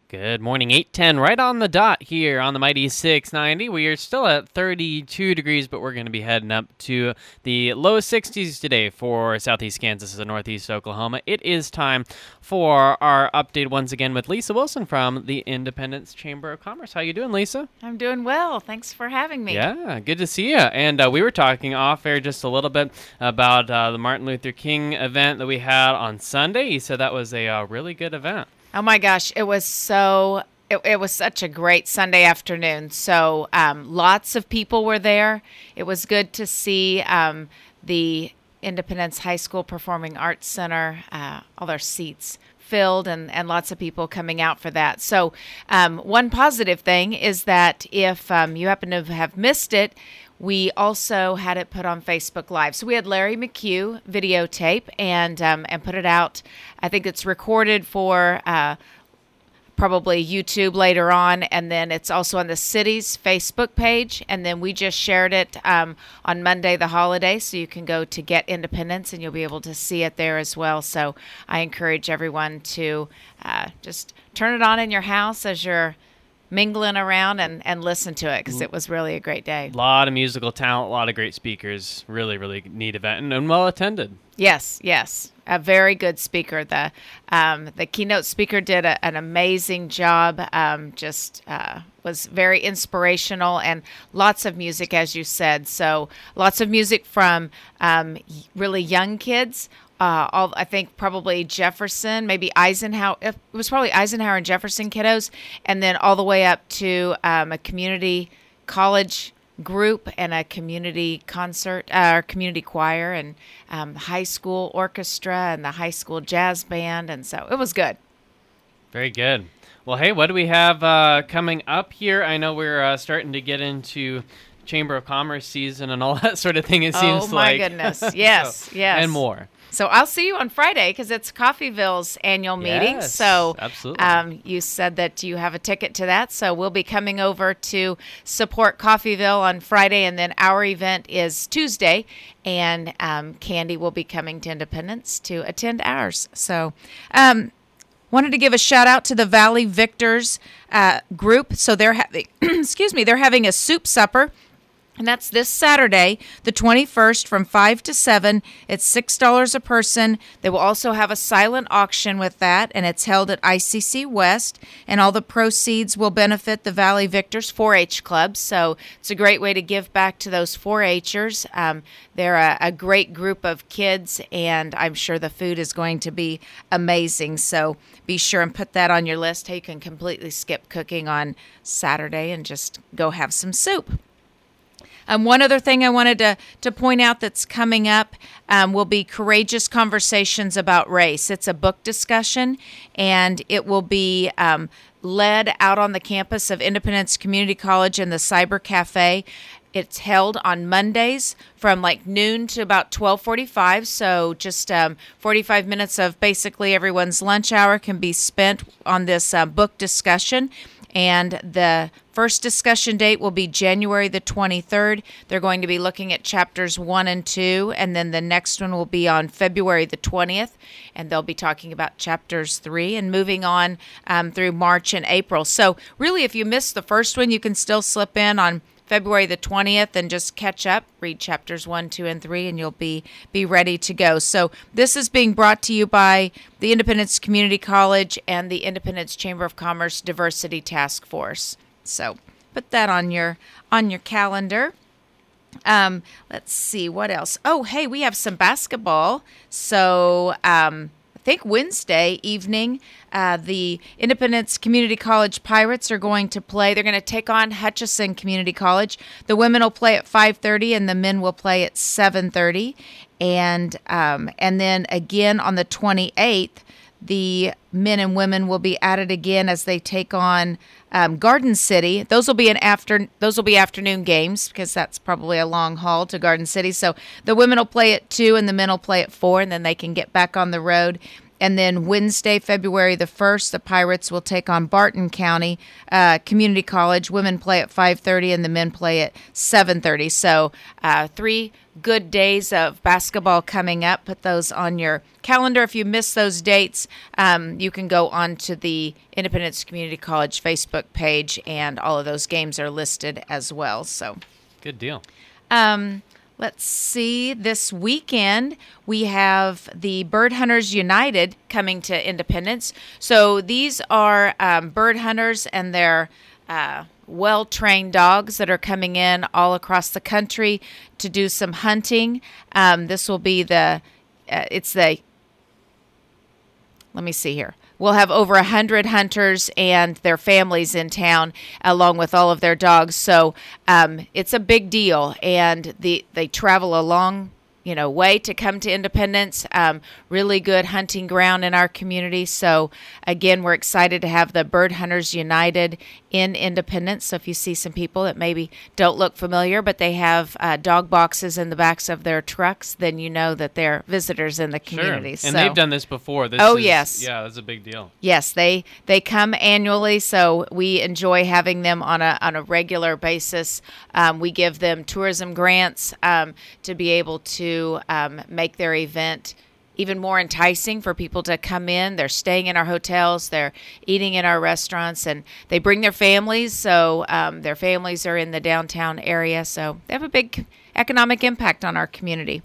Good morning, 8:10, right on the dot here on the Mighty 690. We are still at 32 degrees, but we're going to be heading up to the low 60s today for southeast Kansas and northeast Oklahoma. It is time for our update once again with Lisa Wilson from the Independence Chamber of Commerce. How you doing, Lisa? I'm doing well. Thanks for having me. Yeah, good to see you. And we were talking off air just a little bit about the Martin Luther King event that we had on Sunday. You said that was a really good event. Oh my gosh, it was such a great Sunday afternoon. So lots of people were there. It was good to see the Independence High School Performing Arts Center, all their seats filled and lots of people coming out for that. So one positive thing is that if you happen to have missed it, we also had it put on Facebook Live. So we had Larry McHugh videotape and put it out. I think it's recorded for probably YouTube later on, and then it's also on the city's Facebook page. And then we just shared it on Monday, the holiday, so you can go to Get Independence and you'll be able to see it there as well. So I encourage everyone to just turn it on in your house as you're mingling around and listen to it, because it was really a great day. A lot of musical talent, a lot of great speakers. Really, really neat event and well attended. Yes. A very good speaker. The keynote speaker did an amazing job. Was very inspirational, and lots of music, as you said. So lots of music from really young kids. I think probably Jefferson, maybe Eisenhower. It was probably Eisenhower and Jefferson kiddos, and then all the way up to a community college group and a community concert, or community choir, and high school orchestra and the high school jazz band, and so it was good. Very good. Well, hey, what do we have coming up here? I know we're starting to get into Chamber of Commerce season and all that sort of thing, it seems like. Oh, my goodness. Yes, yes. And more. So I'll see you on Friday, because it's Coffeyville's annual meeting. Yes, so absolutely. You said that you have a ticket to that. So we'll be coming over to support Coffeyville on Friday, and then our event is Tuesday. And Candy will be coming to Independence to attend ours. So wanted to give a shout out to the Valley Victors group. So they're having, they're having a soup supper. And that's this Saturday, the 21st, from 5 to 7. It's $6 a person. They will also have a silent auction with that, and it's held at ICC West. And all the proceeds will benefit the Valley Victors 4-H Club. So it's a great way to give back to those 4-Hers. They're a great group of kids, and I'm sure the food is going to be amazing. So be sure and put that on your list. Hey, you can completely skip cooking on Saturday and just go have some soup. One other thing I wanted to point out that's coming up will be Courageous Conversations About Race. It's a book discussion, and it will be led out on the campus of Independence Community College in the Cyber Cafe. It's held on Mondays from like noon to about 12:45, so just 45 minutes of basically everyone's lunch hour can be spent on this book discussion. And the first discussion date will be January the 23rd. They're going to be looking at chapters 1 and 2, and then the next one will be on February the 20th, and they'll be talking about chapters 3 and moving on through March and April. So really, if you missed the first one, you can still slip in on February the 20th and just catch up, read chapters 1, 2, and 3, and you'll be ready to go. So this is being brought to you by the Independence Community College and the Independence Chamber of Commerce Diversity Task Force. So put that on your calendar. Let's see, what else? Oh, hey, we have some basketball. So I think Wednesday evening, the Independence Community College Pirates are going to play. They're going to take on Hutchinson Community College. The women will play at 5:30 and the men will play at 7:30. And then again on the 28th, the men and women will be at it again as they take on Garden City. Those will be afternoon games, because that's probably a long haul to Garden City. So the women will play at 2 and the men will play at 4, and then they can get back on the road. And then Wednesday, February the 1st, the Pirates will take on Barton County Community College. Women play at 5:30 and the men play at 7:30. So 3 good days of basketball coming up. Put those on your calendar. If you miss those dates, you can go on to the Independence Community College Facebook page, and all of those games are listed as well. So good deal. Let's see. This weekend, we have the Bird Hunters United coming to Independence. So these are bird hunters, and they're well-trained dogs that are coming in all across the country to do some hunting. This will be let me see here. We'll have over 100 hunters and their families in town, along with all of their dogs. So it's a big deal, and they travel a long way to come to Independence. Really good hunting ground in our community. So again, we're excited to have the Bird Hunters United in Independence. So if you see some people that maybe don't look familiar, but they have dog boxes in the backs of their trucks, then you know that they're visitors in the community. Sure. And they've done this before. Yes. Yeah, that's a big deal. Yes, they come annually, so we enjoy having them on a regular basis. We give them tourism grants to be able to make their event even more enticing for people to come in. They're staying in our hotels, they're eating in our restaurants, and they bring their families. So their families are in the downtown area, so they have a big economic impact on our community.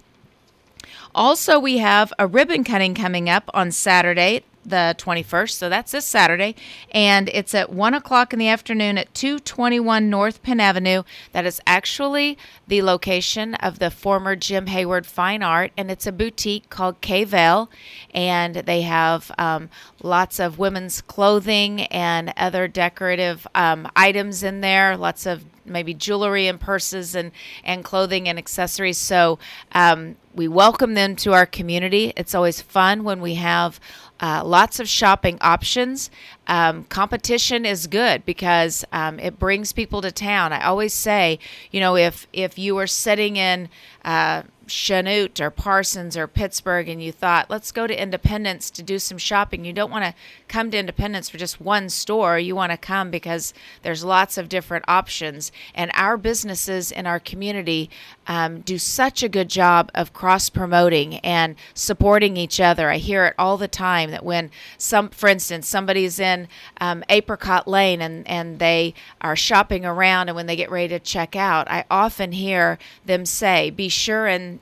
Also, we have a ribbon cutting coming up on Saturday, the 21st, so that's this Saturday, and it's at 1 o'clock in the afternoon at 221 North Penn Avenue. That is actually the location of the former Jim Hayward Fine Art, and it's a boutique called K-Vel, and they have lots of women's clothing and other decorative items in there, lots of maybe jewelry and purses and clothing and accessories. So we welcome them to our community. It's always fun when we have lots of shopping options. Competition is good because it brings people to town. I always say, if you were sitting in Chanute or Parsons or Pittsburgh and you thought, let's go to Independence to do some shopping, you don't want to come to Independence for just one store. You want to come because there's lots of different options. And our businesses in our community do such a good job of cross-promoting and supporting each other. I hear it all the time that when for instance, somebody's in Apricot Lane and they are shopping around, and when they get ready to check out, I often hear them say, be sure and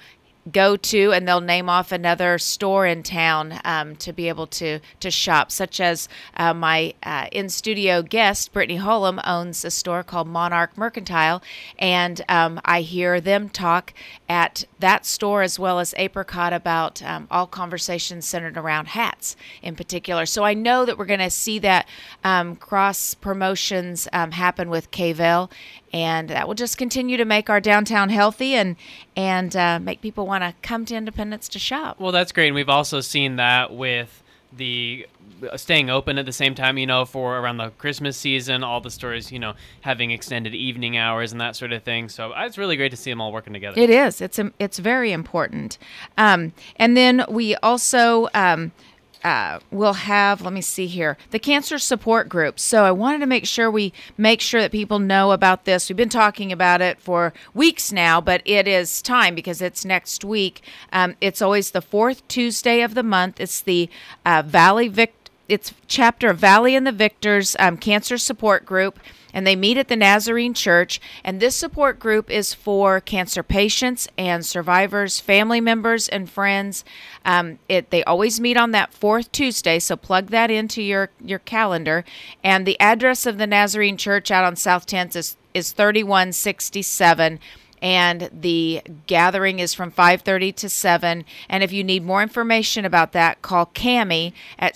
go to, and they'll name off another store in town to be able to shop, such as my in-studio guest, Brittany Holum, owns a store called Monarch Mercantile, and I hear them talk at that store as well as Apricot about all conversations centered around hats in particular. So I know that we're going to see that cross-promotions happen with K-Vel, and that will just continue to make our downtown healthy and make people want to come to Independence to shop. Well, that's great. And we've also seen that with the staying open at the same time, for around the Christmas season, all the stores, having extended evening hours and that sort of thing. So it's really great to see them all working together. It is. It's very important. And then we also we'll have, let me see here, the cancer support group. So I wanted to make sure that people know about this. We've been talking about it for weeks now, but it is time because it's next week. It's always the fourth Tuesday of the month. It's the it's chapter of Valley and the Victors Cancer Support Group, and they meet at the Nazarene Church. And this support group is for cancer patients and survivors, family members, and friends. They always meet on that fourth Tuesday, so plug that into your calendar. And the address of the Nazarene Church out on South 10th is 3167. And the gathering is from 5:30 to 7. And if you need more information about that, call Cammie at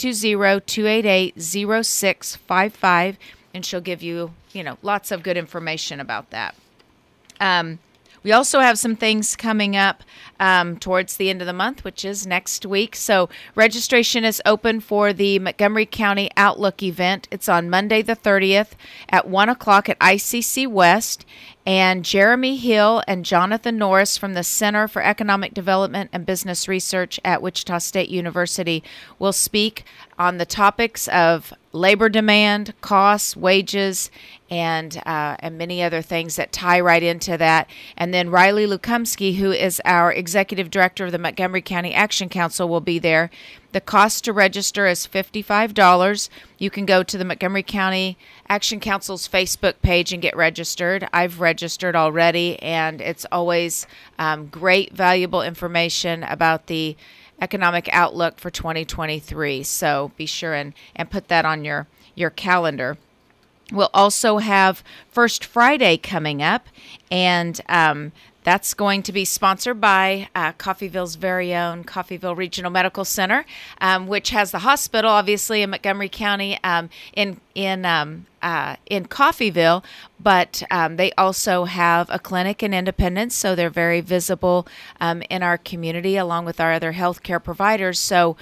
620-288-0655, and she'll give you, lots of good information about that. We also have some things coming up towards the end of the month, which is next week. So registration is open for the Montgomery County Outlook event. It's on Monday the 30th at 1 o'clock at ICC West. And Jeremy Hill and Jonathan Norris from the Center for Economic Development and Business Research at Wichita State University will speak on the topics of labor demand, costs, wages, and many other things that tie right into that. And then Riley Lukumsky, who is our Executive Director of the Montgomery County Action Council, will be there. The cost to register is $55. You can go to the Montgomery County Action Council's Facebook page and get registered. I've registered already, and it's always great, valuable information about the economic outlook for 2023. So be sure and put that on your calendar. We'll also have First Friday coming up, and that's going to be sponsored by Coffeyville's very own Coffeyville Regional Medical Center, which has the hospital, obviously, in Montgomery County, in Coffeyville, but they also have a clinic in Independence, so they're very visible in our community, along with our other healthcare providers. So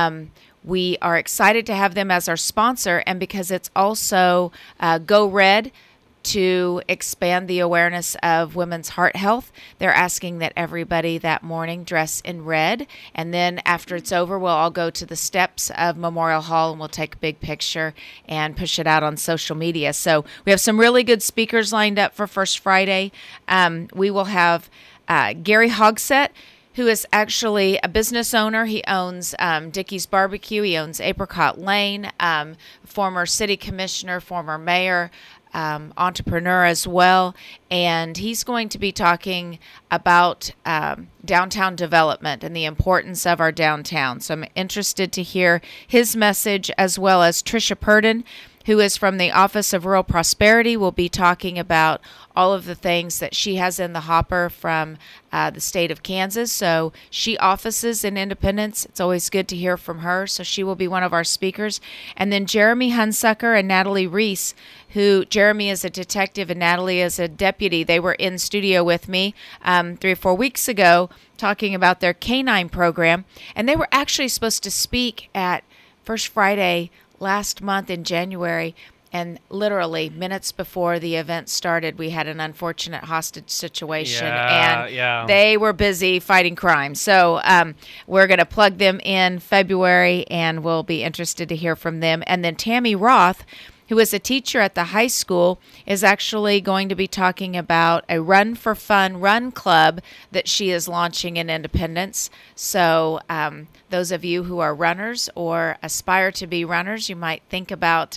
we are excited to have them as our sponsor, and because it's also Go Red to expand the awareness of women's heart health, they're asking that everybody that morning dress in red, and then after it's over, we'll all go to the steps of Memorial Hall and we'll take a big picture and push it out on social media. So we have some really good speakers lined up for First Friday. We will have Gary Hogsett, who is actually a business owner. He owns Dickey's Barbecue. He owns Apricot Lane, former city commissioner, former mayor, entrepreneur as well. And he's going to be talking about downtown development and the importance of our downtown. So I'm interested to hear his message, as well as Tricia Purdon, who is from the Office of Rural Prosperity, will be talking about all of the things that she has in the hopper from the state of Kansas. So she offices in Independence. It's always good to hear from her. So she will be one of our speakers. And then Jeremy Hunsucker and Natalie Reese, who Jeremy is a detective and Natalie is a deputy. They were in studio with me 3 or 4 weeks ago talking about their canine program. And they were actually supposed to speak at First Friday last month in January, and literally minutes before the event started, we had an unfortunate hostage situation, and they were busy fighting crime. So we're going to plug them in February, and we'll be interested to hear from them. And then Tammy Roth, who is a teacher at the high school, is actually going to be talking about a Run for Fun run club that she is launching in Independence. So those of you who are runners or aspire to be runners, you might think about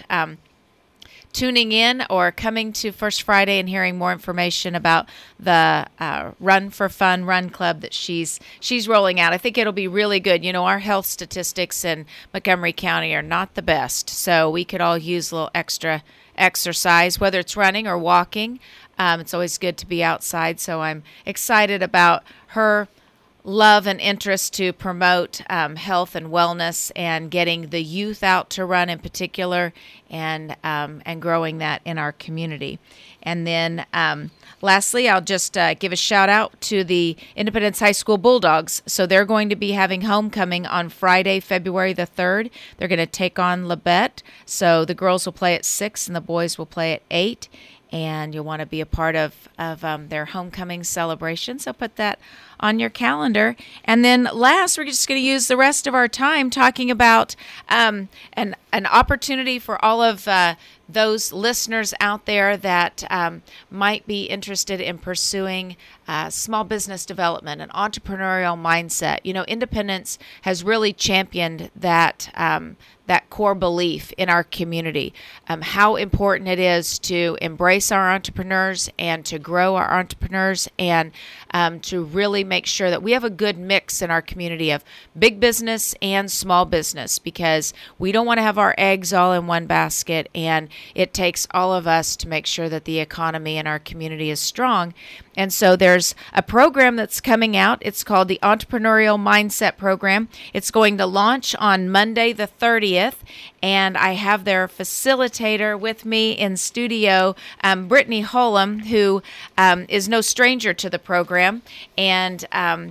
tuning in or coming to First Friday and hearing more information about the Run for Fun Run Club that she's rolling out. I think it'll be really good. You know, our health statistics in Montgomery County are not the best, so we could all use a little extra exercise, whether it's running or walking. It's always good to be outside, so I'm excited about her love and interest to promote health and wellness and getting the youth out to run in particular, and growing that in our community. And then lastly, I'll just give a shout out to the Independence High School Bulldogs. So they're going to be having homecoming on Friday, February the 3rd. They're going to take on Labette. So the girls will play at 6 and the boys will play at 8. And you'll want to be a part of their homecoming celebration. So put that on your calendar. And then last, we're just going to use the rest of our time talking about an opportunity for all of those listeners out there that might be interested in pursuing small business development and entrepreneurial mindset. You know, Independence has really championed that core belief in our community, how important it is to embrace our entrepreneurs and to grow our entrepreneurs, and to really make sure that we have a good mix in our community of big business and small business, because we don't want to have our eggs all in one basket, and it takes all of us to make sure that the economy in our community is strong. And so there's a program that's coming out. It's called the Entrepreneurial Mindset Program. It's going to launch on Monday the 30th, and I have their facilitator with me in studio, Brittany Holum, who is no stranger to the program, and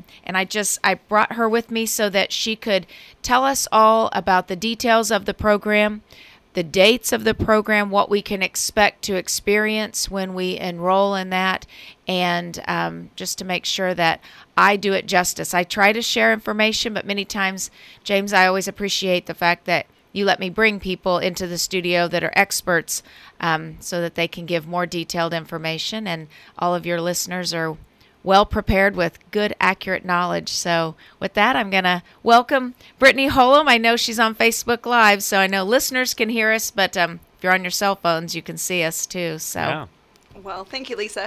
I brought her with me so that she could tell us all about the details of the program, the dates of the program, what we can expect to experience when we enroll in that, and just to make sure that I do it justice. I try to share information, but many times, James, I always appreciate the fact that you let me bring people into the studio that are experts so that they can give more detailed information, and all of your listeners are well prepared with good, accurate knowledge. So with that, I'm going to welcome Brittany Holum. I know she's on Facebook Live, so I know listeners can hear us, but if you're on your cell phones, you can see us too. So. Yeah. Well, thank you, Lisa.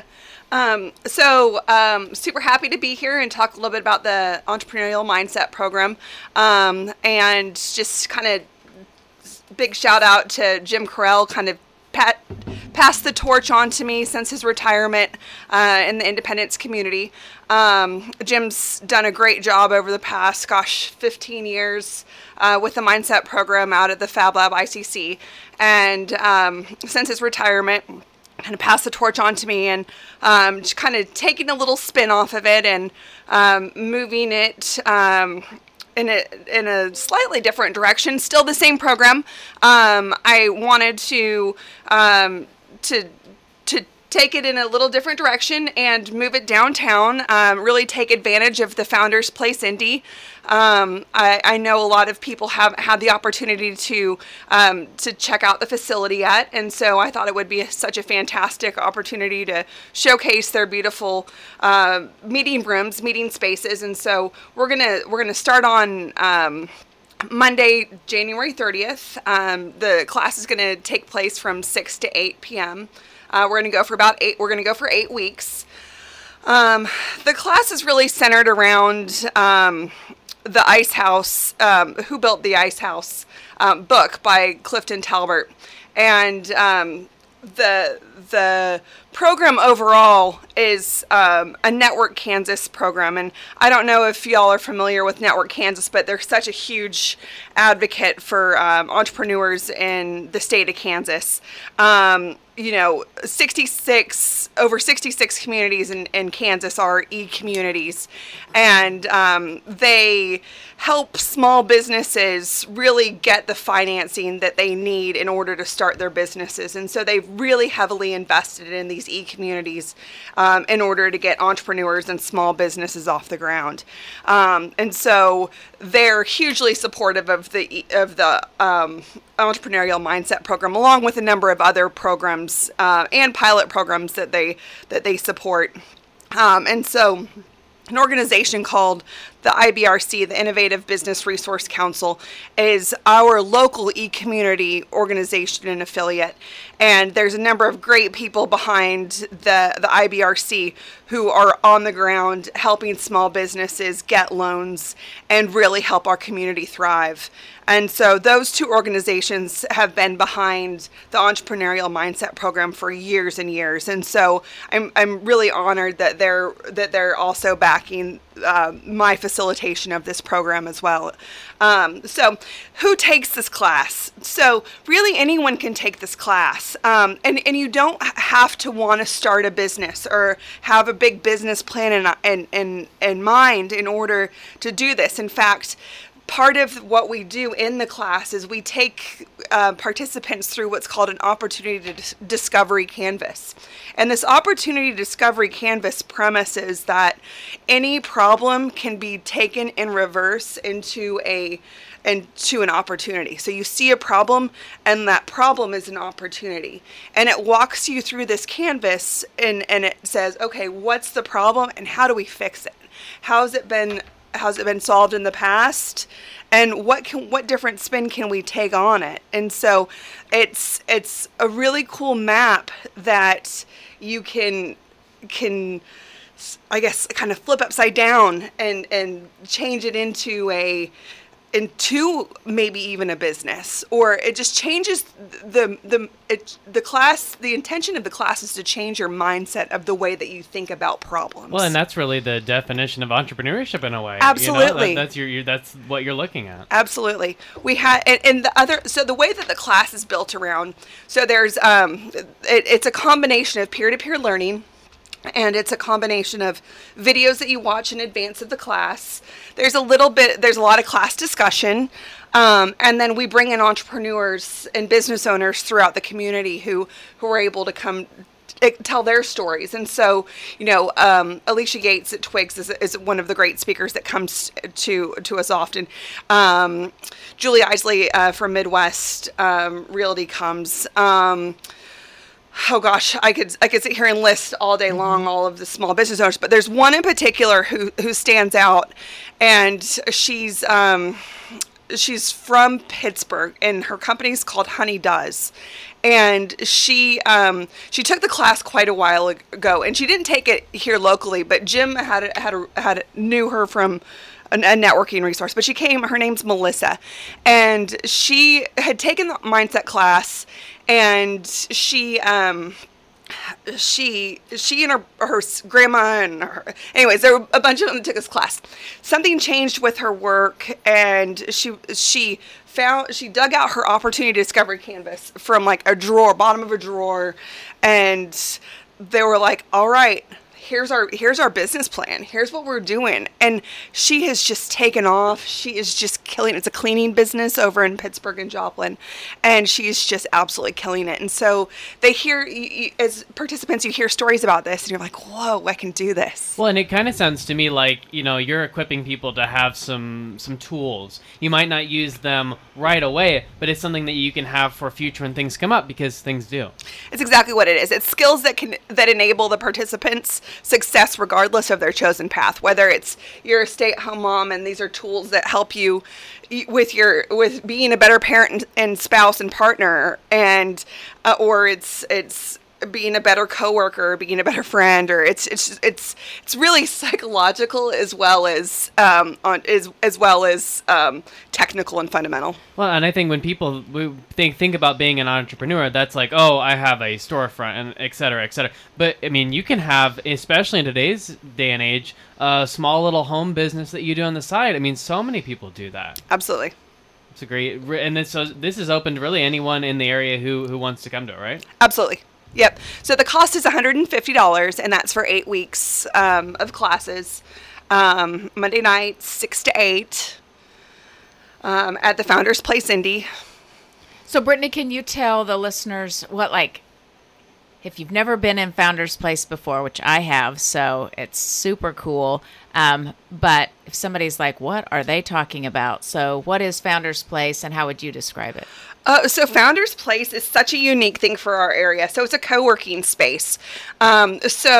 Super happy to be here and talk a little bit about the Entrepreneurial Mindset Program. And just kind of big shout out to Jim Carell, kind of passed the torch on to me since his retirement in the independence community. Jim's done a great job over the past, 15 years with the Mindset Program out at the Fab Lab ICC. And since his retirement, kind of passed the torch on to me, and just kind of taking a little spin off of it and moving it in a slightly different direction. Still the same program. I wanted to take it in a little different direction and move it downtown. Really take advantage of the Founders Place Indy. I know a lot of people have had the opportunity to check out the facility yet, and so I thought it would be such a fantastic opportunity to showcase their beautiful meeting rooms, meeting spaces. And so we're gonna start on Monday, January 30th. The class is gonna take place from 6 to 8 p.m. We're gonna go for 8 weeks. The class is really centered around the Ice House, Who Built the Ice House book by Clifton Talbert. And the program overall is a Network Kansas program. And I don't know if y'all are familiar with Network Kansas, but they're such a huge advocate for entrepreneurs in the state of Kansas. Over 66 communities in Kansas are e-communities, and they help small businesses really get the financing that they need in order to start their businesses. And so they've really heavily invested in these e-communities in order to get entrepreneurs and small businesses off the ground. And so they're hugely supportive of the Entrepreneurial Mindset Program, along with a number of other programs and pilot programs that they support. And so an organization called the IBRC, the Innovative Business Resource Council, is our local e-community organization and affiliate. And there's a number of great people behind the IBRC who are on the ground helping small businesses get loans and really help our community thrive. And so those two organizations have been behind the Entrepreneurial Mindset Program for years and years. And so I'm really honored that they're also backing my facilitation of this program as well. So who takes this class? So really anyone can take this class. And you don't have to want to start a business or have a big business plan in mind in order to do this. In fact, part of what we do in the class is we take participants through what's called an Opportunity Discovery Canvas. And this Opportunity Discovery Canvas premise is that any problem can be taken in reverse into an opportunity. So you see a problem, and that problem is an opportunity. And it walks you through this canvas, and it says, okay, what's the problem and how do we fix it? How's it been solved in the past, and what different spin can we take on it? And so it's a really cool map that you can I guess kind of flip upside down and change it into maybe even a business, or it just changes the class. The intention of the class is to change your mindset of the way that you think about problems. Well, and that's really the definition of entrepreneurship in a way. Absolutely, that's what you're looking at. Absolutely, we had so the way that the class is built around. So there's it's a combination of peer-to-peer learning. And it's a combination of videos that you watch in advance of the class. There's a lot of class discussion. And then we bring in entrepreneurs and business owners throughout the community who are able to come tell their stories. And so, Alicia Yates at Twigs is one of the great speakers that comes to us often. Julie Isley from Midwest Realty comes. Oh gosh, I could sit here and list all day long all of the small business owners, but there's one in particular who stands out, and she's from Pittsburgh, and her company's called Honey Does. And she took the class quite a while ago, and she didn't take it here locally, but Jim knew her from a networking resource. But she came. Her name's Melissa, and she had taken the mindset class, and she and her grandma and anyways, there were a bunch of them that took this class. Something changed with her work, and she dug out her opportunity discovery canvas from like a drawer, bottom of a drawer, and they were like, all right, here's our business plan. Here's what we're doing. And she has just taken off. She is just killing it. It's a cleaning business over in Pittsburgh and Joplin, and she's just absolutely killing it. And so they hear, as participants, you hear stories about this, and you're like, whoa, I can do this. Well, and it kind of sounds to me like, you're equipping people to have some tools. You might not use them right away, but it's something that you can have for future when things come up, because things do. It's exactly what it is. It's skills that enable the participants success regardless of their chosen path, whether it's you're a stay-at-home mom and these are tools that help you with being a better parent and spouse and partner, and or it's being a better coworker, being a better friend, or it's really psychological as well as technical and fundamental. Well, and I think when people think about being an entrepreneur, that's like, oh, I have a storefront and et cetera, et cetera. But I mean, you can have, especially in today's day and age, a small little home business that you do on the side. I mean, so many people do that. Absolutely. It's a great, and this is open to really anyone in the area who wants to come to it, right? Absolutely. Yep. So the cost is $150, and that's for 8 weeks of classes. Monday nights, 6 to 8, at the Founders Place Indy. So, Brittany, can you tell the listeners if you've never been in Founders Place before, which I have, so it's super cool. But if somebody's like, what are they talking about? So what is Founders Place, and how would you describe it? So Founders Place is such a unique thing for our area. So it's a co-working space. And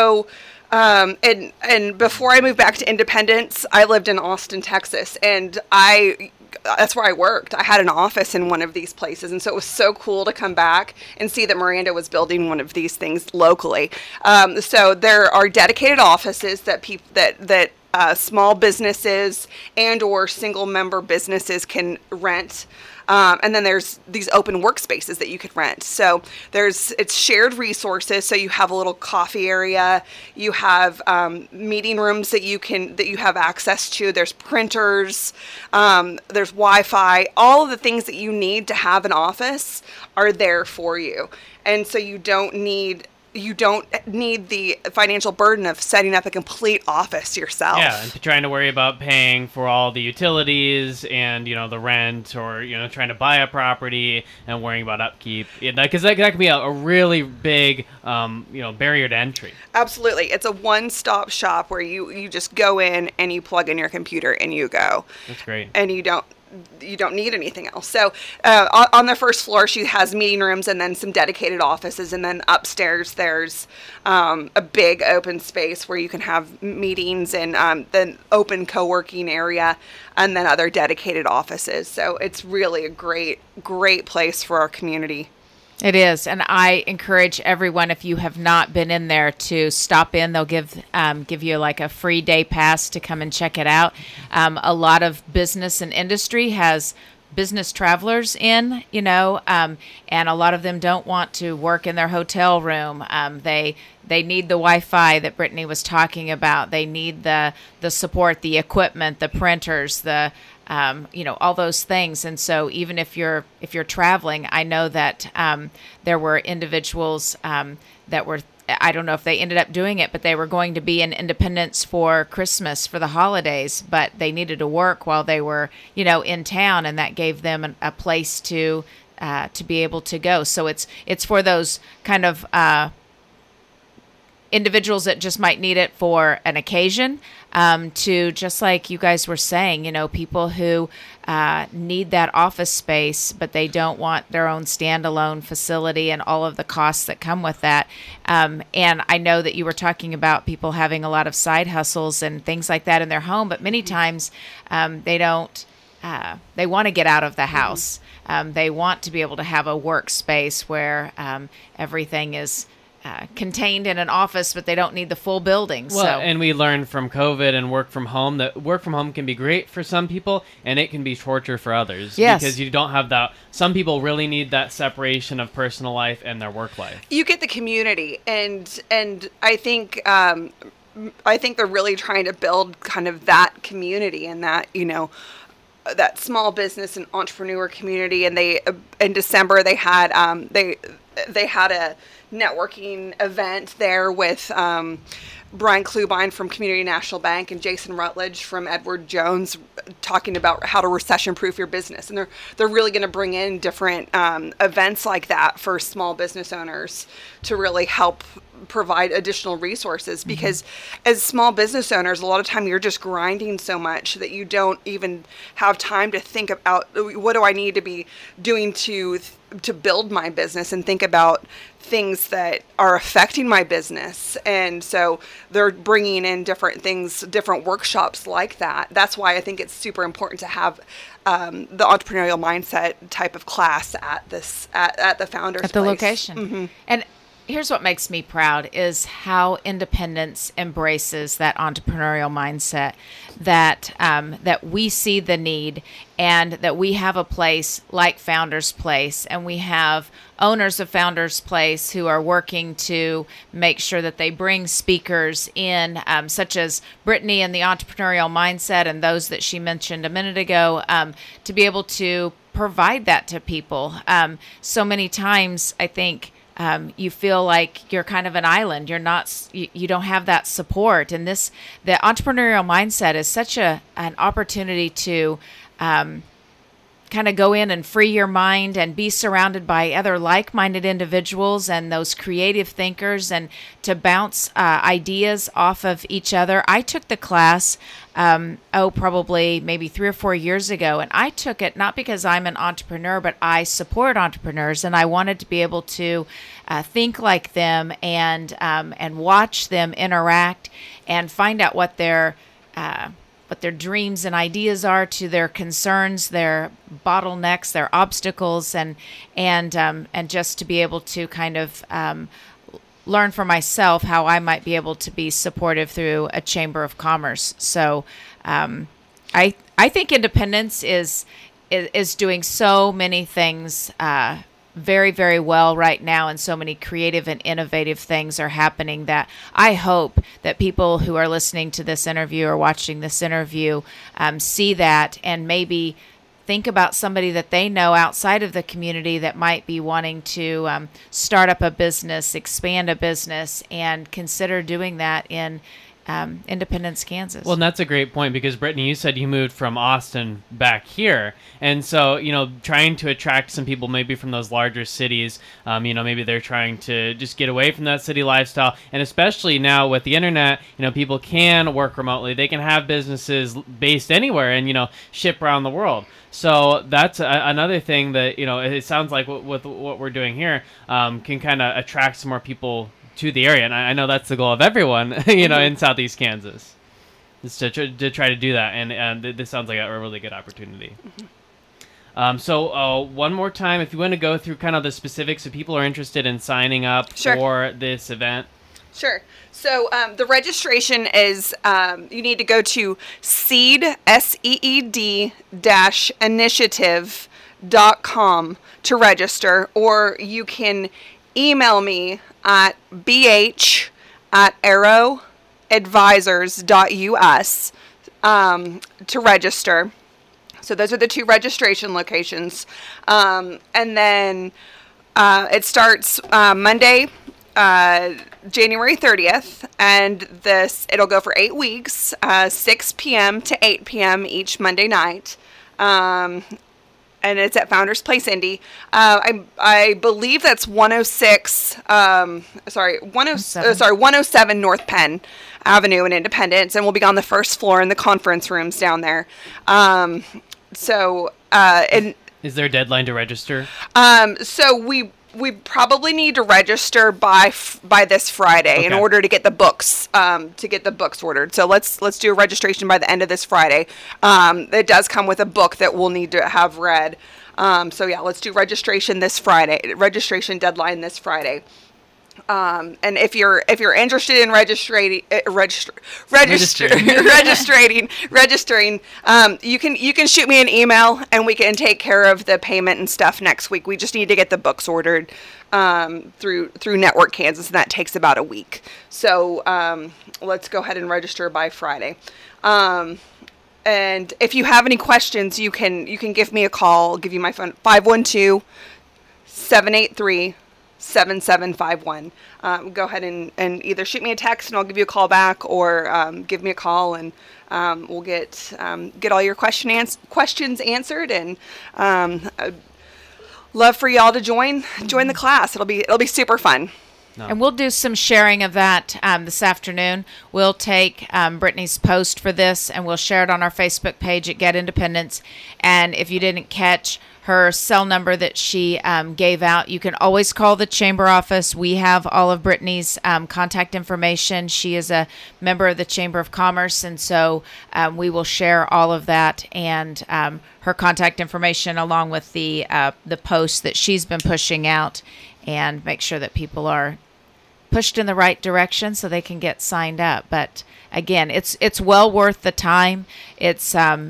before I moved back to Independence, I lived in Austin, Texas, and that's where I worked. I had an office in one of these places, and so it was so cool to come back and see that Miranda was building one of these things locally. So there are dedicated offices that small businesses and or single member businesses can rent. And then there's these open workspaces that you could rent. So it's shared resources. So you have a little coffee area. You have meeting rooms that you have access to. There's printers. There's Wi-Fi. All of the things that you need to have an office are there for you. And so you don't need the financial burden of setting up a complete office yourself. Yeah, and trying to worry about paying for all the utilities and, the rent, or, trying to buy a property and worrying about upkeep. Because that can be a really big, barrier to entry. Absolutely. It's a one-stop shop where you just go in and you plug in your computer and you go. That's great. And you don't need anything else. So on the first floor, she has meeting rooms and then some dedicated offices. And then upstairs, there's a big open space where you can have meetings, and then open co-working area, and then other dedicated offices. So it's really a great, great place for our community. It is, and I encourage everyone, if you have not been in there, to stop in. They'll give you like a free day pass to come and check it out. A lot of business and industry has business travelers in, and a lot of them don't want to work in their hotel room. They need the Wi-Fi that Brittany was talking about. They need the support, the equipment, the printers, all those things. And so even if you're traveling, I know that there were individuals that were I don't know if they ended up doing it, but they were going to be in Independence for Christmas, for the holidays, but they needed to work while they were, in town, and that gave them a place to be able to go. So it's for those kind of individuals that just might need it for an occasion, to, just like you guys were saying, people who need that office space, but they don't want their own standalone facility and all of the costs that come with that. And I know that you were talking about people having a lot of side hustles and things like that in their home, but many times they don't. They want to get out of the house. They want to be able to have a workspace where everything is contained in an office, but they don't need the full building. Well, and we learned from COVID and work from home that work from home can be great for some people, and it can be torture for others. Yes. Because you don't have that. Some people really need that separation of personal life and their work life. You get the community, and I think they're really trying to build kind of that community and that, that small business and entrepreneur community. And they, in December, they had they had a networking event there with Brian Klubine from Community National Bank and Jason Rutledge from Edward Jones, talking about how to recession-proof your business. And they're really going to bring in different events like that for small business owners to really help provide additional resources, because as small business owners, a lot of time you're just grinding so much that you don't even have time to think about what do I need to be doing to build my business and think about things that are affecting my business. And so they're bringing in different things, different workshops like that. That's why I think it's super important to have the entrepreneurial mindset type of class at the Founders at the Place. location. Mm-hmm. And here's what makes me proud is how Independence embraces that entrepreneurial mindset, that we see the need, and that we have a place like Founders Place, and we have owners of Founders Place who are working to make sure that they bring speakers in, such as Brittany and the entrepreneurial mindset, and those that she mentioned a minute ago, to be able to provide that to people. So many times, I think, you feel like you're kind of an island. You're not. You don't have that support. And the entrepreneurial mindset is such an opportunity to kind of go in and free your mind and be surrounded by other like-minded individuals and those creative thinkers, and to bounce ideas off of each other. I took the class, probably maybe 3 or 4 years ago, and I took it not because I'm an entrepreneur, but I support entrepreneurs, and I wanted to be able to think like them and watch them interact and find out what their dreams and ideas are, to their concerns, their bottlenecks, their obstacles, and just to be able to kind of learn for myself how I might be able to be supportive through a chamber of commerce. So I think Independence is doing so many things very, very well right now, and so many creative and innovative things are happening that I hope that people who are listening to this interview or watching this interview see that, and maybe think about somebody that they know outside of the community that might be wanting to start up a business, expand a business, and consider doing that in Independence, Kansas. Well, and that's a great point, because Brittany, you said you moved from Austin back here, and so trying to attract some people maybe from those larger cities, maybe they're trying to just get away from that city lifestyle, and especially now with the internet, people can work remotely, they can have businesses based anywhere and ship around the world. So that's another thing that it sounds like with what we're doing here can kind of attract some more people to the area, and I know that's the goal of everyone, in Southeast Kansas, is to try to do that, and this sounds like a really good opportunity. So one more time, if you want to go through kind of the specifics, if people are interested in signing up for this event. Sure. So the registration is, you need to go to seed-initiative.com to register, or you can email me at bh@arrowadvisors.us to register. So those are the 2 registration locations. And then it starts Monday, January 30th, and it'll go for 8 weeks, 6 p.m. to 8 p.m. each Monday night. And it's at Founders Place Indy. I believe that's 107 North Penn Avenue in Independence, and we'll be on the first floor in the conference rooms down there. Is there a deadline to register? So we probably need to register by this Friday in order to get the books ordered. So let's do a registration by the end of this Friday. It does come with a book that we'll need to have read. So yeah, let's do registration this Friday. Registration deadline this Friday. And if you're interested in registering, you can shoot me an email and we can take care of the payment and stuff next week. We just need to get the books ordered through Network Kansas, and that takes about a week. So let's go ahead and register by Friday. And if you have any questions, you can give me a call. I'll give you my phone, 512-783-7751. Go ahead and either shoot me a text and I'll give you a call back, or give me a call and we'll get all your questions answered. And I'd love for y'all to join the class. It'll be super fun. No. And we'll do some sharing of that this afternoon. We'll take Brittany's post for this and we'll share it on our Facebook page at Get Independence. And if you didn't catch her cell number that she gave out, you can always call the chamber office. We have all of Brittany's contact information. She is a member of the Chamber of Commerce, and so we will share all of that and her contact information along with the posts that she's been pushing out, and make sure that people are pushed in the right direction so they can get signed up. But again, it's well worth the time. It's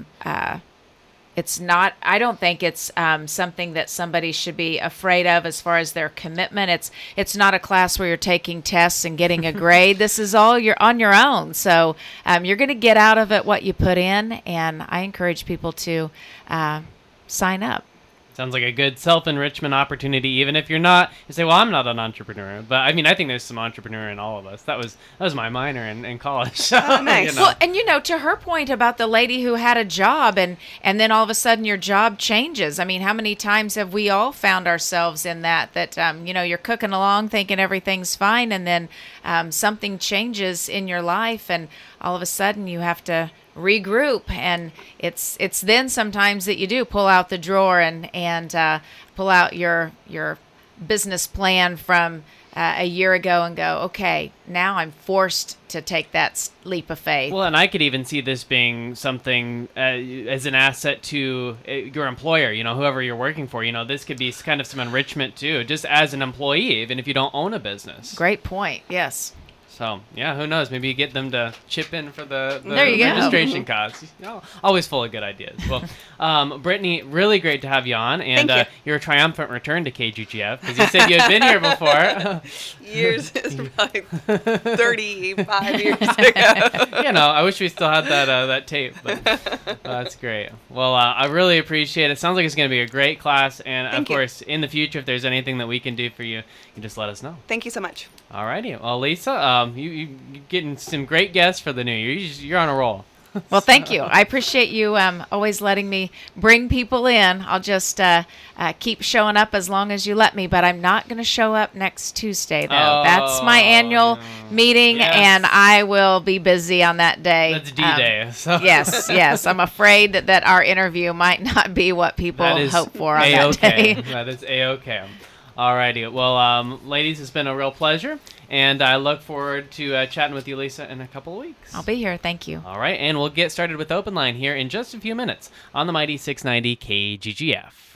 not, I don't think it's something that somebody should be afraid of as far as their commitment. It's not a class where you're taking tests and getting a grade. This is all you're on your own. So you're going to get out of it what you put in, and I encourage people to sign up. Sounds like a good self-enrichment opportunity, even if you're not. You say, well, I'm not an entrepreneur. But, I mean, I think there's some entrepreneur in all of us. That was my minor in college. So, oh, nice. You know. Well, and, to her point about the lady who had a job and then all of a sudden your job changes. I mean, how many times have we all found ourselves in that you're cooking along thinking everything's fine, and then something changes in your life, and all of a sudden you have to regroup, and it's then sometimes that you do pull out the drawer and pull out your business plan from a year ago and go, okay, now I'm forced to take that leap of faith. Well, and I could even see this being something as an asset to your employer, whoever you're working for. This could be kind of some enrichment too, just as an employee, even if you don't own a business. Great point. Yes. So, yeah, who knows? Maybe you get them to chip in for the there registration costs. Always full of good ideas. Well, Brittany, really great to have you on. And Thank you. Your triumphant return to KGGF, because you said you had been here before. Years, it's probably 35 years ago. I wish we still had that tape, but that's great. Well, I really appreciate it. Sounds like it's going to be a great class. And, of course, in the future, if there's anything that we can do for you, you just let us know. Thank you so much. All righty. Well, Lisa, you're getting some great guests for the new year. You're on a roll. Well, thank you. I appreciate you always letting me bring people in. I'll just keep showing up as long as you let me, but I'm not going to show up next Tuesday, though. That's my annual meeting, and I will be busy on that day. That's D-Day. So. Yes. I'm afraid that our interview might not be what people hope for on that day. That is A-okay. Alrighty. Well, ladies, it's been a real pleasure, and I look forward to chatting with you, Lisa, in a couple of weeks. I'll be here. Thank you. All right, and we'll get started with Open Line here in just a few minutes on the Mighty 690 KGGF.